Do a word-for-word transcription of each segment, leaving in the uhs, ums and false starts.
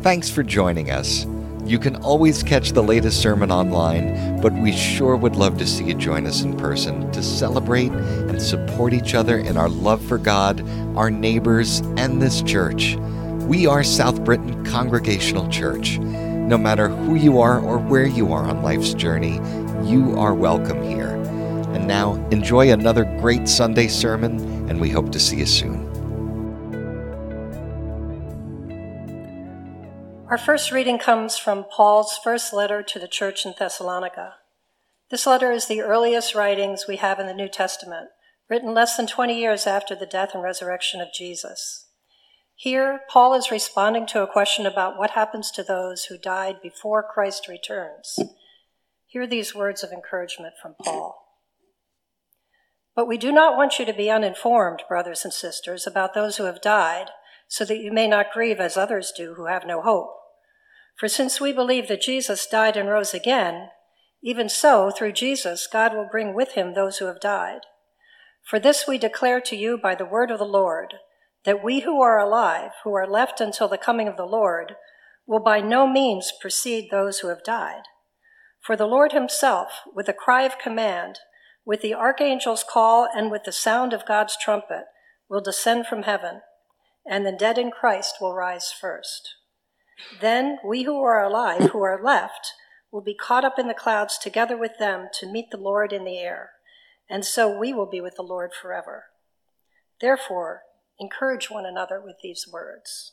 Thanks for joining us. You can always catch the latest sermon online, but we sure would love to see you join us in person to celebrate and support each other in our love for God, our neighbors, and this church. We are South Britain Congregational Church. No matter who you are or where you are on life's journey, you are welcome here. And now, enjoy another great Sunday sermon, and we hope to see you soon. Our first reading comes from Paul's first letter to the church in Thessalonica. This letter is the earliest writings we have in the New Testament, written less than twenty years after the death and resurrection of Jesus. Here, Paul is responding to a question about what happens to those who died before Christ returns. Hear these words of encouragement from Paul. But we do not want you to be uninformed, brothers and sisters, about those who have died, so that you may not grieve as others do who have no hope. For since we believe that Jesus died and rose again, even so, through Jesus, God will bring with him those who have died. For this we declare to you by the word of the Lord, that we who are alive, who are left until the coming of the Lord, will by no means precede those who have died. For the Lord himself, with a cry of command, with the archangel's call, and with the sound of God's trumpet, will descend from heaven, and the dead in Christ will rise first. Then we who are alive, who are left, will be caught up in the clouds together with them to meet the Lord in the air, and so we will be with the Lord forever. Therefore, encourage one another with these words.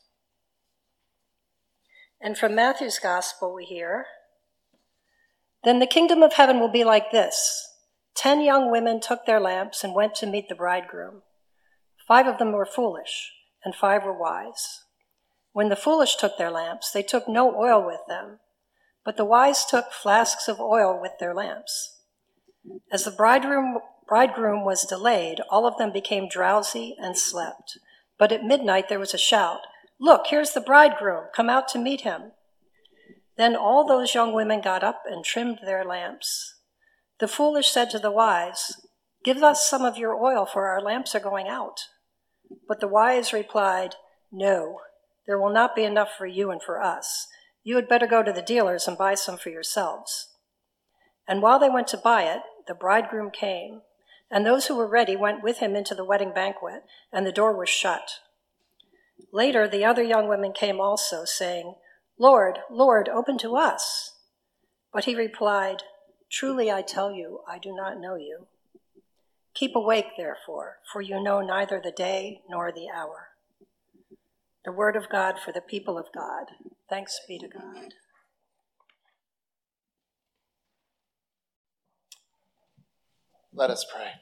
And from Matthew's Gospel we hear, Then the kingdom of heaven will be like this. Ten young women took their lamps and went to meet the bridegroom. Five of them were foolish, and five were wise. When the foolish took their lamps, they took no oil with them, but the wise took flasks of oil with their lamps. As the bridegroom, bridegroom was delayed, all of them became drowsy and slept. But at midnight there was a shout, "Look, here's the bridegroom, come out to meet him." Then all those young women got up and trimmed their lamps. The foolish said to the wise, "Give us some of your oil, for our lamps are going out." But the wise replied, "No, there will not be enough for you and for us. You had better go to the dealers and buy some for yourselves." And while they went to buy it, the bridegroom came, and those who were ready went with him into the wedding banquet, and the door was shut. Later, the other young women came also, saying, "Lord, Lord, open to us." But he replied, "Truly I tell you, I do not know you. Keep awake, therefore, for you know neither the day nor the hour." The word of God for the people of God. Thanks be to God. Let us pray.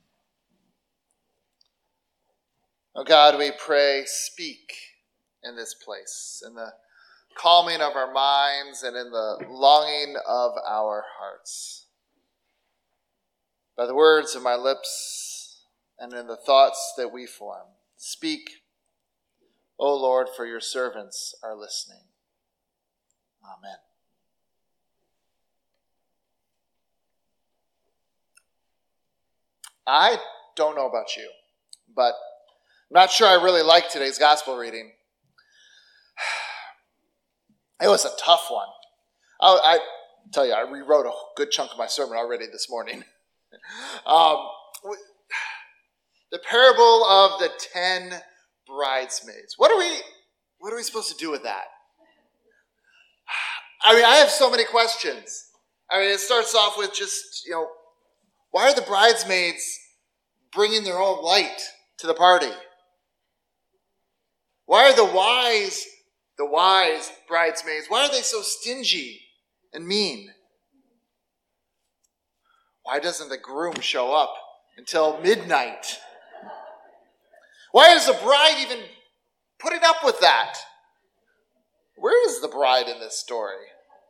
Oh God, we pray, speak in this place, in the calming of our minds and in the longing of our hearts. By the words of my lips and in the thoughts that we form, speak, O Lord, for your servants are listening. Amen. I don't know about you, but I'm not sure I really like today's gospel reading. It was a tough one. I, I tell you, I rewrote a good chunk of my sermon already this morning. Um, the parable of the ten bridesmaids. What are we, what are we supposed to do with that? I mean, I have so many questions. I mean, it starts off with just, you know, why are the bridesmaids bringing their own light to the party? Why are the wise, the wise bridesmaids, why are they so stingy and mean? Why doesn't the groom show up until midnight? Why is the bride even putting up with that? Where is the bride in this story?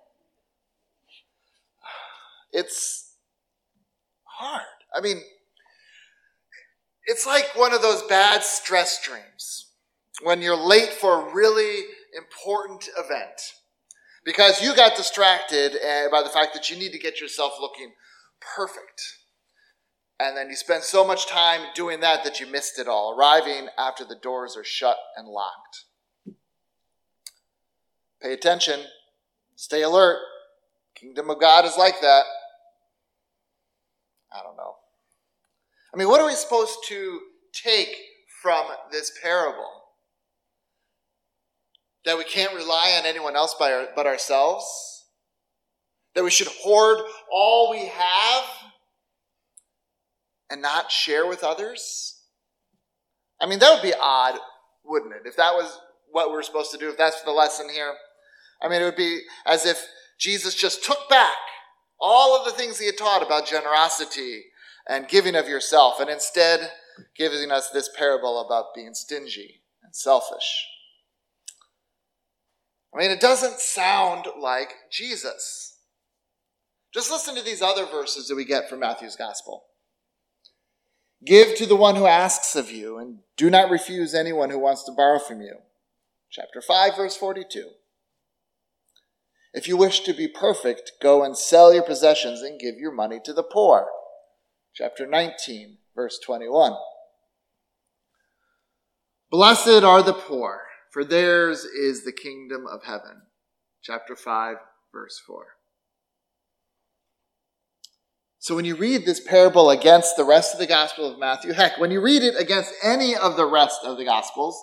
It's hard. I mean, it's like one of those bad stress dreams when you're late for a really important event because you got distracted by the fact that you need to get yourself looking perfect. And then you spend so much time doing that that you missed it all, arriving after the doors are shut and locked. Pay attention. Stay alert. Kingdom of God is like that. I don't know. I mean, what are we supposed to take from this parable? That we can't rely on anyone else by our, but ourselves? That we should hoard all we have and not share with others? I mean, that would be odd, wouldn't it? If that was what we're supposed to do, if that's the lesson here. I mean, it would be as if Jesus just took back all of the things he had taught about generosity and giving of yourself, and instead giving us this parable about being stingy and selfish. I mean, it doesn't sound like Jesus. Just listen to these other verses that we get from Matthew's gospel. Give to the one who asks of you, and do not refuse anyone who wants to borrow from you. Chapter five, verse forty-two. If you wish to be perfect, go and sell your possessions and give your money to the poor. Chapter nineteen, verse twenty-one. Blessed are the poor, for theirs is the kingdom of heaven. Chapter five, verse four. So when you read this parable against the rest of the Gospel of Matthew, heck, when you read it against any of the rest of the Gospels,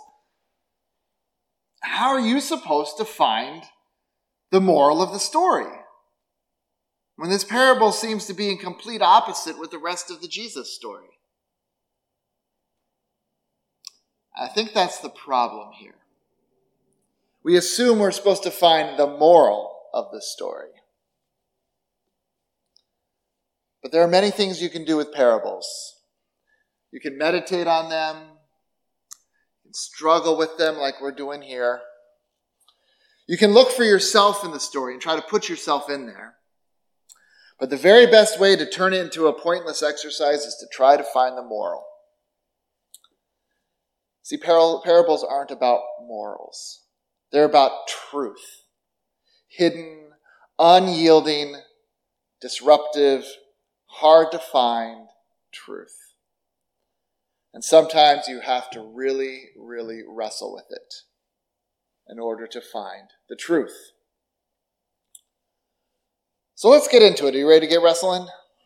how are you supposed to find the moral of the story when this parable seems to be in complete opposite with the rest of the Jesus story? I think that's the problem here. We assume we're supposed to find the moral of the story. But there are many things you can do with parables. You can meditate on them, you can struggle with them like we're doing here. You can look for yourself in the story and try to put yourself in there. But the very best way to turn it into a pointless exercise is to try to find the moral. See, par- parables aren't about morals. They're about truth. Hidden, unyielding, disruptive, hard to find truth. And sometimes you have to really, really wrestle with it in order to find the truth. So let's get into it. Are you ready to get wrestling?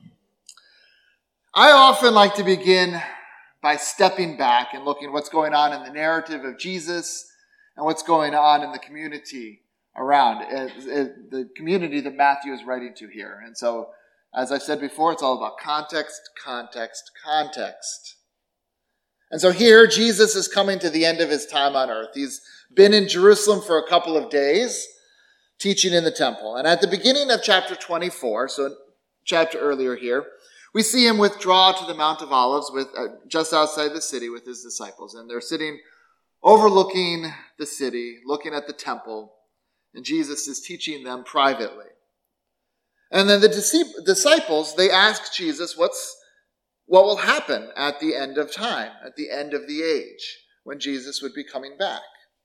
I often like to begin by stepping back and looking at what's going on in the narrative of Jesus and what's going on in the community around, the community that Matthew is writing to here. And so, as I've said before, it's all about context, context, context. And so here, Jesus is coming to the end of his time on earth. He's been in Jerusalem for a couple of days, teaching in the temple. And at the beginning of chapter twenty-four, so a chapter earlier here, we see him withdraw to the Mount of Olives with uh, just outside the city with his disciples. And they're sitting overlooking the city, looking at the temple, and Jesus is teaching them privately. And then the disciples, they ask Jesus what's what will happen at the end of time, at the end of the age, when Jesus would be coming back.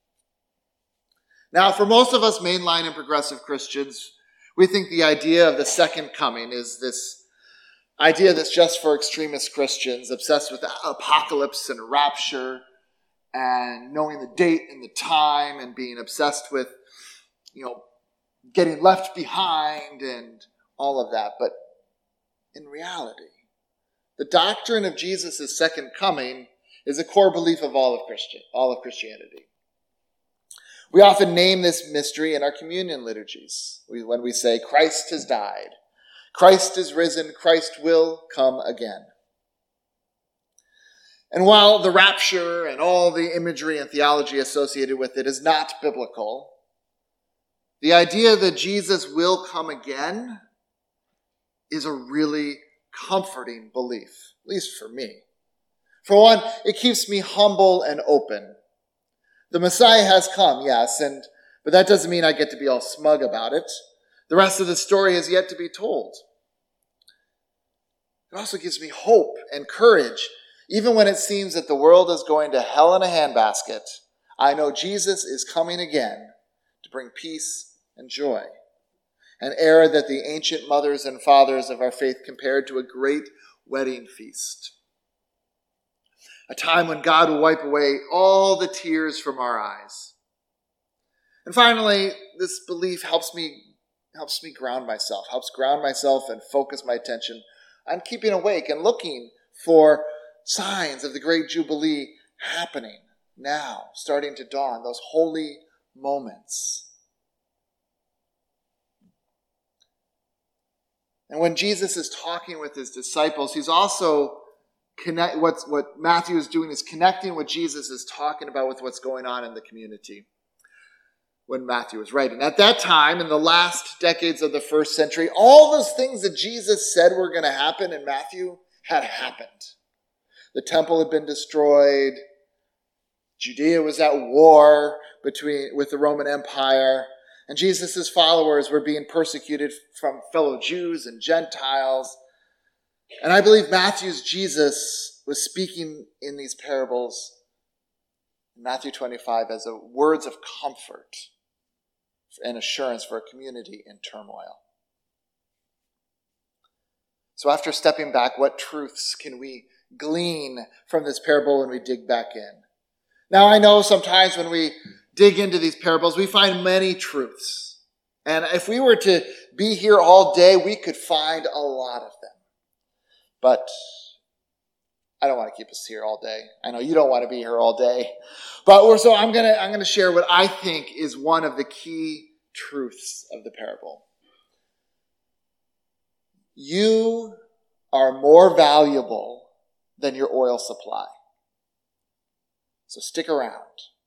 Now, for most of us mainline and progressive Christians, we think the idea of the second coming is this idea that's just for extremist Christians, obsessed with the apocalypse and rapture, and knowing the date and the time, and being obsessed with, you know, getting left behind and all of that. But in reality, the doctrine of Jesus' second coming is a core belief of all of Christian, all of Christianity. We often name this mystery in our communion liturgies we, when we say, Christ has died, Christ is risen, Christ will come again. And while the rapture and all the imagery and theology associated with it is not biblical, the idea that Jesus will come again is a really comforting belief, at least for me. For one, it keeps me humble and open. The Messiah has come, yes, and but that doesn't mean I get to be all smug about it. The rest of the story is yet to be told. It also gives me hope and courage. Even when it seems that the world is going to hell in a handbasket, I know Jesus is coming again to bring peace and joy. An era that the ancient mothers and fathers of our faith compared to a great wedding feast. A time when God will wipe away all the tears from our eyes. And finally, this belief helps me helps me ground myself, helps ground myself and focus my attention on keeping awake and looking for signs of the great Jubilee happening now, starting to dawn, those holy moments. And when Jesus is talking with his disciples, he's also connect. What's what Matthew is doing is connecting what Jesus is talking about with what's going on in the community. When Matthew was writing, at that time, in the last decades of the first century, all those things that Jesus said were going to happen in Matthew had happened. The temple had been destroyed. Judea was at war between with the Roman Empire. And Jesus' followers were being persecuted from fellow Jews and Gentiles. And I believe Matthew's Jesus was speaking in these parables, in Matthew twenty-five, as a words of comfort and assurance for a community in turmoil. So after stepping back, what truths can we glean from this parable when we dig back in? Now, I know sometimes when we dig into these parables, we find many truths. And if we were to be here all day, we could find a lot of them. But I don't want to keep us here all day. I know you don't want to be here all day. But we're, so I'm going to I'm going to share what I think is one of the key truths of the parable. You are more valuable than your oil supply. So stick around.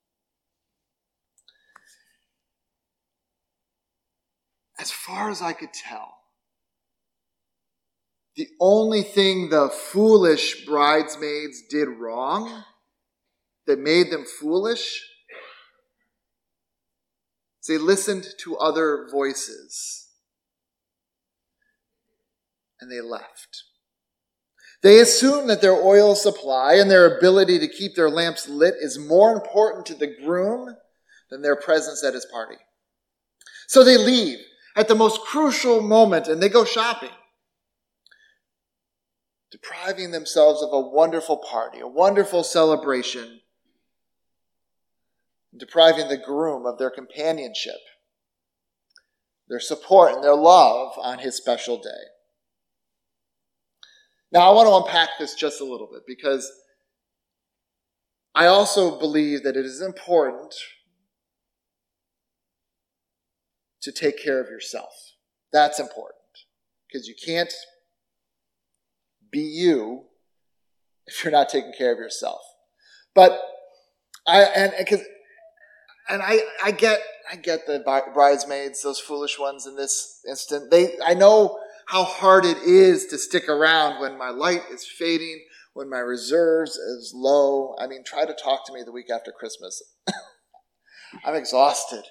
As far as I could tell, the only thing the foolish bridesmaids did wrong that made them foolish is they listened to other voices and they left. They assume that their oil supply and their ability to keep their lamps lit is more important to the groom than their presence at his party. So they leave at the most crucial moment and they go shopping, depriving themselves of a wonderful party, a wonderful celebration, depriving the groom of their companionship, their support, and their love on his special day. Now, I want to unpack this just a little bit because I also believe that it is important to take care of yourself. That's important because you can't be you if you're not taking care of yourself. But I and because and I I get I get the bridesmaids, those foolish ones in this instant. They I know how hard it is to stick around when my light is fading, when my reserves is low. I mean, try to talk to me the week after Christmas. I'm exhausted.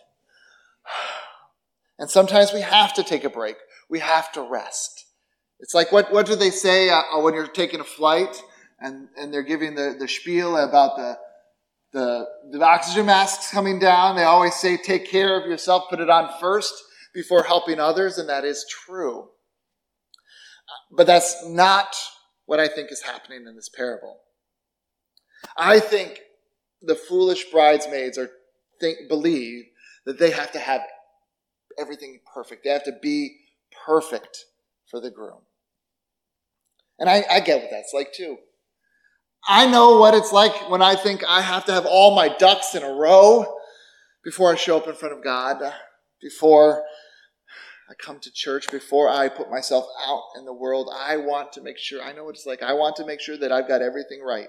And sometimes we have to take a break. We have to rest. It's like, what, what do they say uh, when you're taking a flight and, and they're giving the, the spiel about the, the, the oxygen masks coming down? They always say, take care of yourself, put it on first before helping others, and that is true. But that's not what I think is happening in this parable. I think the foolish bridesmaids are think, believe that they have to have everything perfect. They have to be perfect for the groom. And I, I get what that's like too. I know what it's like when I think I have to have all my ducks in a row before I show up in front of God, before I come to church, before I put myself out in the world. I want to make sure, I know what it's like. I want to make sure that I've got everything right.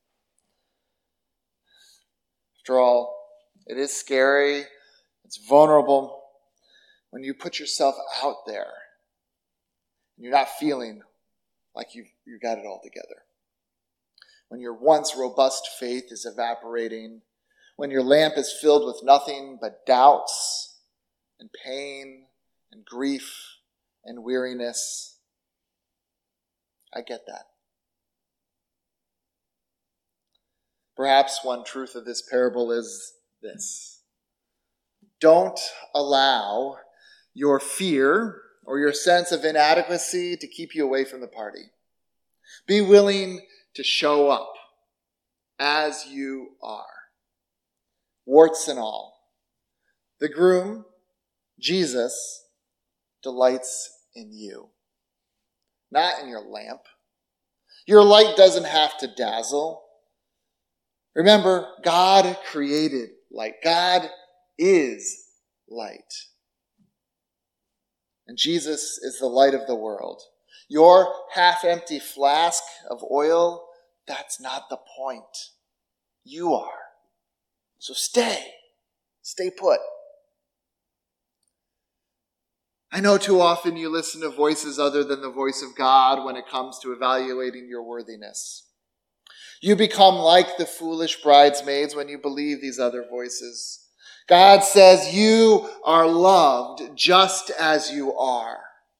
After all, it is scary. It's vulnerable when you put yourself out there and you're not feeling like you've, you got it all together. When your once robust faith is evaporating, when your lamp is filled with nothing but doubts and pain and grief and weariness. I get that. Perhaps one truth of this parable is this. Don't allow your fear or your sense of inadequacy to keep you away from the party. Be willing to show up as you are, warts and all. The groom, Jesus, delights in you, not in your lamp. Your light doesn't have to dazzle. Remember, God created light. God is light. And Jesus is the light of the world. Your half-empty flask of oil, that's not the point. You are. So stay. Stay put. I know too often you listen to voices other than the voice of God when it comes to evaluating your worthiness. You become like the foolish bridesmaids when you believe these other voices. God says you are loved just as you are.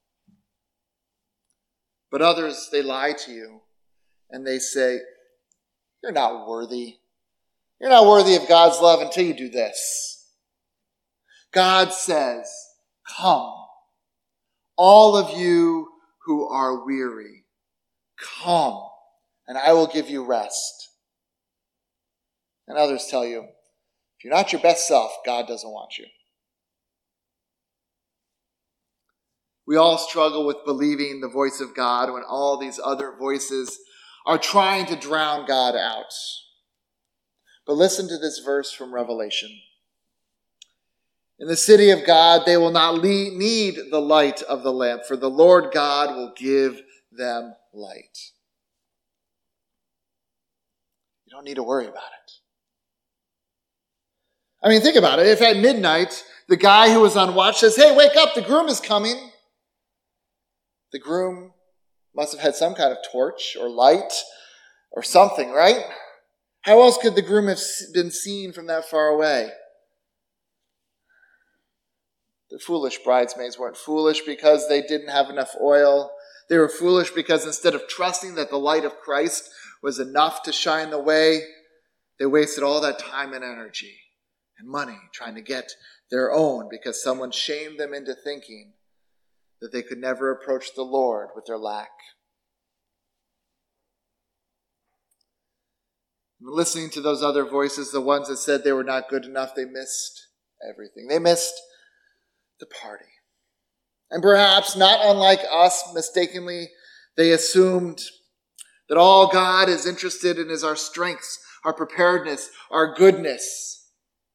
But others, they lie to you and they say, you're not worthy. You're not worthy of God's love until you do this. God says, come, all of you who are weary, come, and I will give you rest. And others tell you, if you're not your best self, God doesn't want you. We all struggle with believing the voice of God when all these other voices are trying to drown God out. But listen to this verse from Revelation. In the city of God, they will not need the light of the lamp, for the Lord God will give them light. You don't need to worry about it. I mean, think about it. If at midnight, the guy who was on watch says, hey, wake up, the groom is coming. The groom must have had some kind of torch or light or something, right? How else could the groom have been seen from that far away? The foolish bridesmaids weren't foolish because they didn't have enough oil. They were foolish because instead of trusting that the light of Christ was enough to shine the way, they wasted all that time and energy and money trying to get their own because someone shamed them into thinking that they could never approach the Lord with their lack. And listening to those other voices, the ones that said they were not good enough, they missed everything. They missed the party. And perhaps, not unlike us, mistakenly, they assumed that all God is interested in is our strengths, our preparedness, our goodness.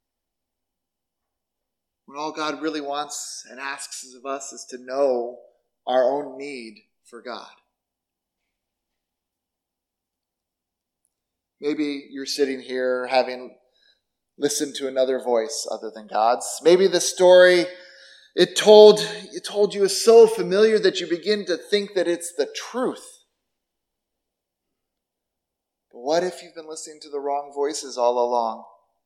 When all God really wants and asks of us is to know our own need for God. Maybe you're sitting here having listened to another voice other than God's. Maybe the story it told, it told you is so familiar that you begin to think that it's the truth. But what if you've been listening to the wrong voices all along?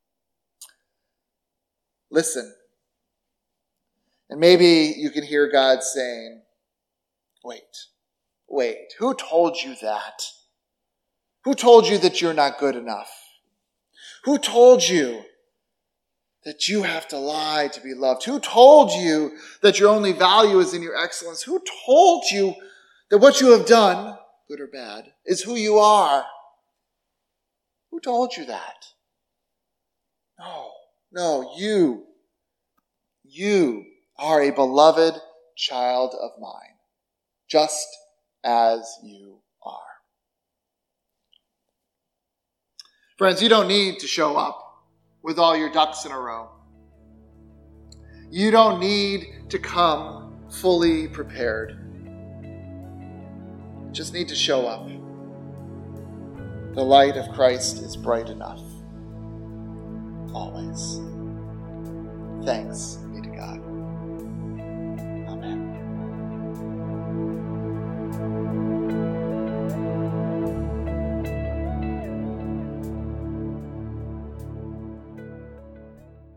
Listen. And maybe you can hear God saying, wait, wait, who told you that? Who told you that you're not good enough? Who told you that you have to lie to be loved? Who told you that your only value is in your excellence? Who told you that what you have done, good or bad, is who you are? Who told you that? No, no, you, you are a beloved child of mine, just as you are. Friends, you don't need to show up with all your ducks in a row. You don't need to come fully prepared. You just need to show up. The light of Christ is bright enough. Always. Thanks be to God. Amen.